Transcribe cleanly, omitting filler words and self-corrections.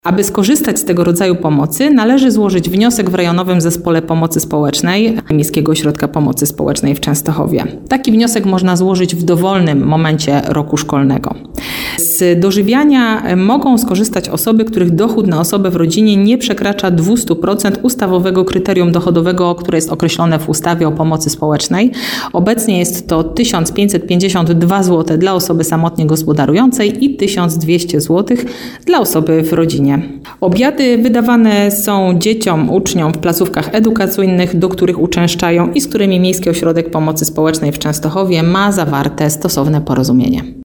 Aby skorzystać z tego rodzaju pomocy, należy złożyć wniosek w Rejonowym Zespole Pomocy Społecznej Miejskiego Ośrodka Pomocy Społecznej w Częstochowie. Taki wniosek można złożyć w dowolnym momencie roku szkolnego. Z dożywiania mogą skorzystać osoby, których dochód na osobę w rodzinie nie przekracza 200% ustawowego kryterium dochodowego, które jest określone w ustawie o pomocy społecznej. Obecnie jest to 1552 zł dla osoby samotnie gospodarującej i 1200 zł dla osoby w rodzinie. Obiady wydawane są dzieciom, uczniom w placówkach edukacyjnych, do których uczęszczają i z którymi Miejski Ośrodek Pomocy Społecznej w Częstochowie ma zawarte stosowne porozumienie.